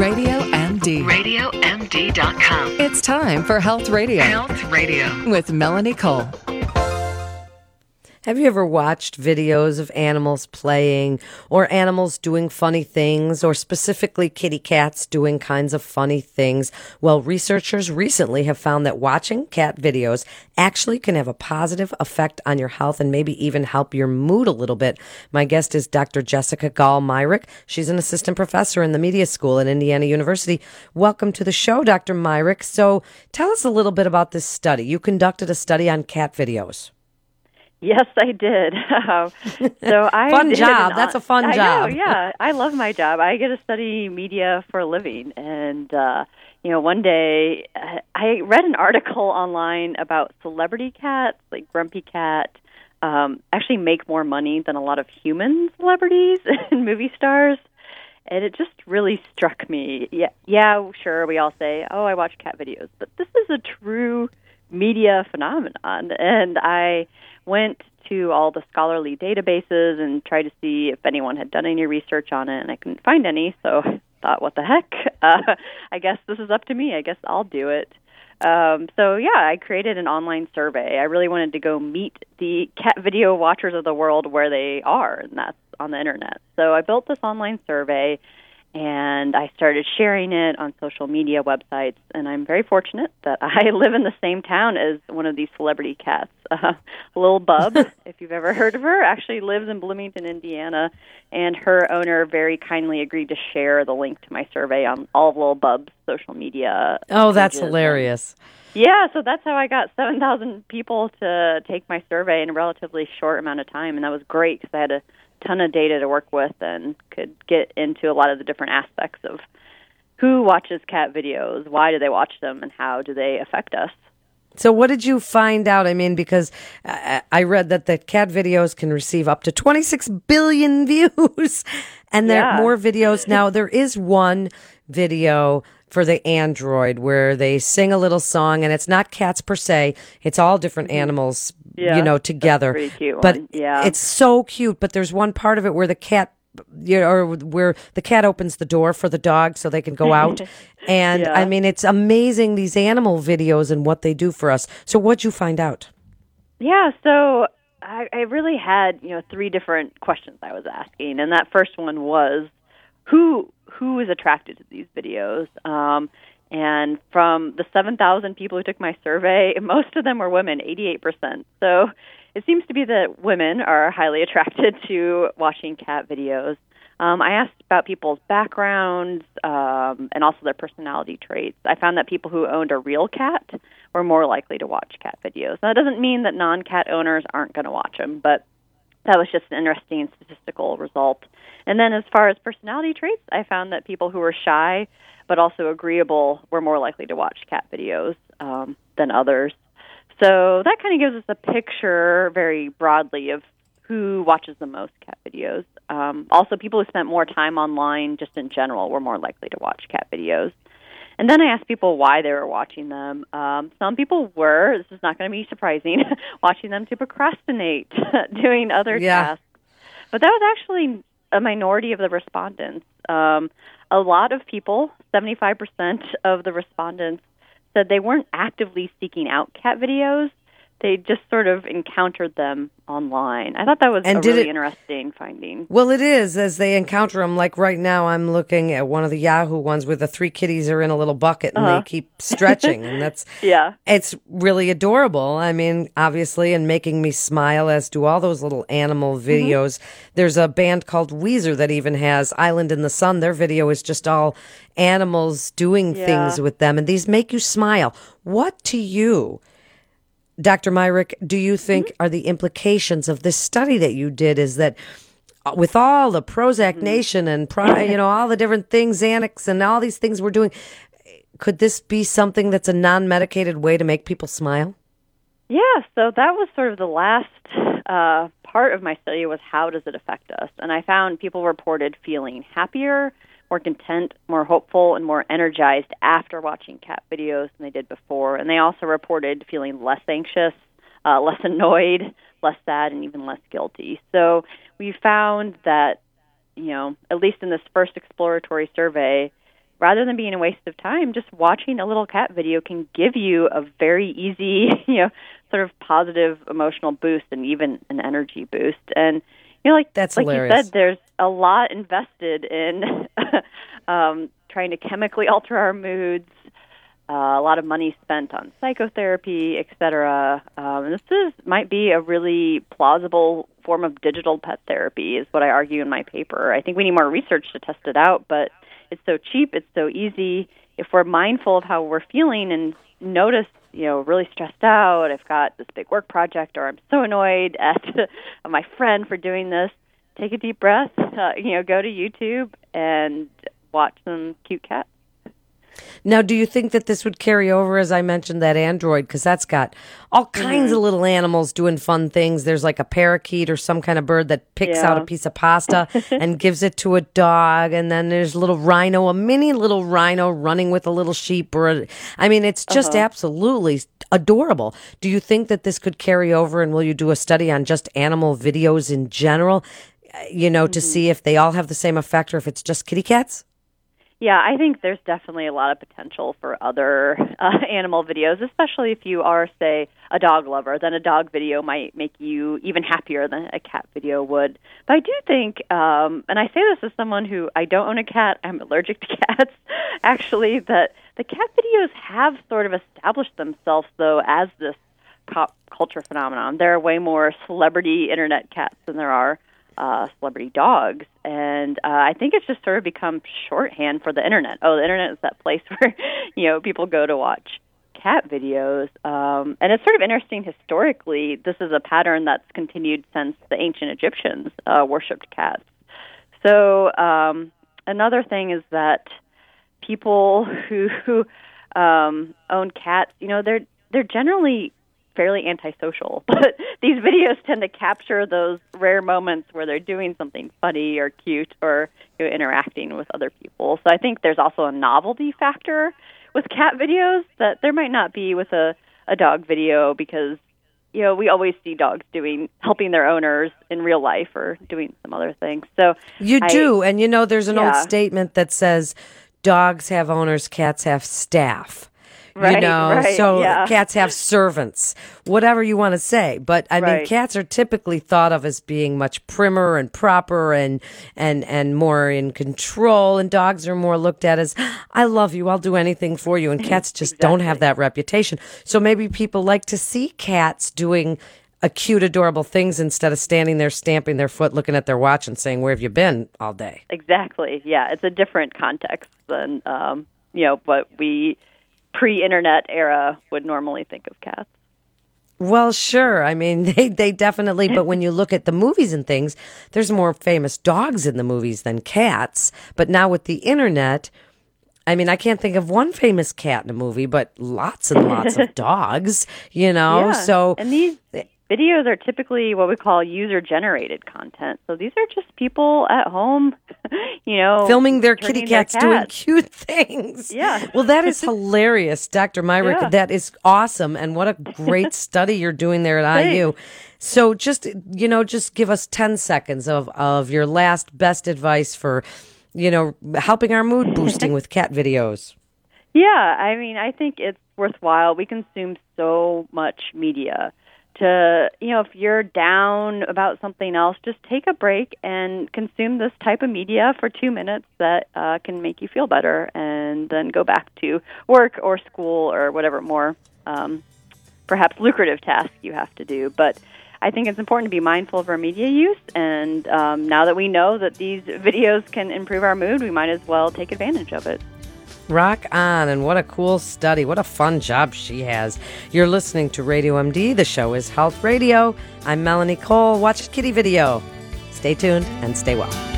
RadioMD. RadioMD.com. It's time for Health Radio. Health Radio. With Melanie Cole. Have you ever watched videos of animals playing or animals doing funny things or specifically kitty cats doing kinds of funny things? Well, researchers recently have found that watching cat videos actually can have a positive effect on your health and maybe even help your mood a little bit. My guest is Dr. Jessica Gall-Myrick. She's an assistant professor in the media school at Indiana University. Welcome to the show, Dr. Myrick. So tell us a little bit about this study. You conducted a study on cat videos. Yes, I did. So fun job. That's a fun job. I know, yeah. I love my job. I get to study media for a living. And, one day I read an article online about celebrity cats, like Grumpy Cat, actually make more money than a lot of human celebrities and movie stars. And it just really struck me. Yeah, sure, we all say, oh, I watch cat videos. But this is a true media phenomenon. And I went to all the scholarly databases and tried to see if anyone had done any research on it, and I couldn't find any, so I thought, what the heck? I guess this is up to me. I guess I'll do it. I created an online survey. I really wanted to go meet the cat video watchers of the world where they are, and that's on the internet. So I built this online survey, and I started sharing it on social media websites, and I'm very fortunate that I live in the same town as one of these celebrity cats. Lil Bub, if you've ever heard of her, actually lives in Bloomington, Indiana, and her owner very kindly agreed to share the link to my survey on all of Lil Bub's social media Oh, that's pages. hilarious. Yeah, so that's how I got 7,000 people to take my survey in a relatively short amount of time, and that was great because I had a ton of data to work with and could get into a lot of the different aspects of who watches cat videos, why do they watch them, and how do they affect us. So what did you find out? I mean, because I read that the cat videos can receive up to 26 billion views, and there are more videos. Now, there is one video for the Android where they sing a little song, and it's not cats per se. It's all different animals, together. That's a pretty cute but one. Yeah. It's so cute. But there's one part of it where the cat, or where the cat opens the door for the dog so they can go out. And I mean, it's amazing, these animal videos and what they do for us. So what'd you find out? Yeah, so I really had, three different questions I was asking. And that first one was, who is attracted to these videos? And from the 7,000 people who took my survey, most of them were women, 88%. So it seems to be that women are highly attracted to watching cat videos. I asked about people's backgrounds and also their personality traits. I found that people who owned a real cat were more likely to watch cat videos. Now, that doesn't mean that non-cat owners aren't going to watch them, but that was just an interesting statistical result. And then as far as personality traits, I found that people who were shy but also agreeable were more likely to watch cat videos than others. So that kind of gives us a picture very broadly of who watches the most cat videos. Also, people who spent more time online just in general were more likely to watch cat videos. And then I asked people why they were watching them. Some people were, this is not going to be surprising, watching them to procrastinate doing other tasks. But that was actually a minority of the respondents. A lot of people, 75% of the respondents, said they weren't actively seeking out cat videos. They just sort of encountered them online. I thought that was a really interesting finding. Well, it is, as they encounter them. Like right now, I'm looking at one of the Yahoo ones where the three kitties are in a little bucket and they keep stretching. And that's, it's really adorable. I mean, obviously, and making me smile, as do all those little animal videos. There's a band called Weezer that even has Island in the Sun. Their video is just all animals doing things with them. And these make you smile. What to you, Dr. Myrick, do you think are the implications of this study that you did? Is that with all the Prozac Nation and all the different things, Xanax and all these things we're doing, could this be something that's a non-medicated way to make people smile? Yeah, so that was sort of the last part of my study was how does it affect us? And I found people reported feeling happier, more content, more hopeful, and more energized after watching cat videos than they did before. And they also reported feeling less anxious, less annoyed, less sad, and even less guilty. So we found that, at least in this first exploratory survey, rather than being a waste of time, just watching a little cat video can give you a very easy, sort of positive emotional boost and even an energy boost. And, that's like hilarious. You said, there's a lot invested in trying to chemically alter our moods, a lot of money spent on psychotherapy, et cetera. And might be a really plausible form of digital pet therapy, is what I argue in my paper. I think we need more research to test it out, but it's so cheap, it's so easy. If we're mindful of how we're feeling and notice, really stressed out, I've got this big work project, or I'm so annoyed at my friend for doing this, take a deep breath, go to YouTube and watch some cute cats. Now, do you think that this would carry over, as I mentioned, that Android? Because that's got all kinds of little animals doing fun things. There's like a parakeet or some kind of bird that picks out a piece of pasta and gives it to a dog. And then there's a mini little rhino running with a little sheep. It's just absolutely adorable. Do you think that this could carry over, and will you do a study on just animal videos in general, to see if they all have the same effect or if it's just kitty cats? Yeah, I think there's definitely a lot of potential for other animal videos, especially if you are, say, a dog lover. Then a dog video might make you even happier than a cat video would. But I do think, and I say this as someone who, I don't own a cat, I'm allergic to cats, actually, that the cat videos have sort of established themselves, though, as this pop culture phenomenon. There are way more celebrity internet cats than there are celebrity dogs. And I think it's just sort of become shorthand for the internet. Oh, the internet is that place where, people go to watch cat videos. And it's sort of interesting historically. This is a pattern that's continued since the ancient Egyptians worshipped cats. So another thing is that people who own cats, they're generally fairly antisocial, but these videos tend to capture those rare moments where they're doing something funny or cute or interacting with other people. So I think there's also a novelty factor with cat videos that there might not be with a dog video, because we always see dogs helping their owners in real life or doing some other things. So you do, and there's an old statement that says dogs have owners, cats have staff. Right, so cats have servants, whatever you want to say. But I mean, cats are typically thought of as being much primmer and proper and more in control. And dogs are more looked at as, I love you, I'll do anything for you. And cats just don't have that reputation. So maybe people like to see cats doing cute, adorable things instead of standing there stamping their foot, looking at their watch and saying, where have you been all day? Exactly. Yeah, it's a different context than, what we pre-internet era would normally think of cats. Well, sure. I mean, they definitely, but when you look at the movies and things, there's more famous dogs in the movies than cats. But now with the internet, I mean, I can't think of one famous cat in a movie, but lots and lots of dogs, Yeah. So, and these videos are typically what we call user-generated content. So these are just people at home, filming their kitty cats doing cute things. Yeah. Well, that is hilarious, Dr. Myrick. Yeah. That is awesome. And what a great study you're doing there at IU. So just give us 10 seconds of your last best advice for, helping our mood boosting with cat videos. Yeah. I mean, I think it's worthwhile. We consume so much media. If you're down about something else, just take a break and consume this type of media for 2 minutes that can make you feel better, and then go back to work or school or whatever more perhaps lucrative task you have to do. But I think it's important to be mindful of our media use, and now that we know that these videos can improve our mood, we might as well take advantage of it. Rock on, and what a cool study. What a fun job she has. You're listening to Radio MD. The show is Health Radio. I'm Melanie Cole. Watch the kitty video. Stay tuned and stay well.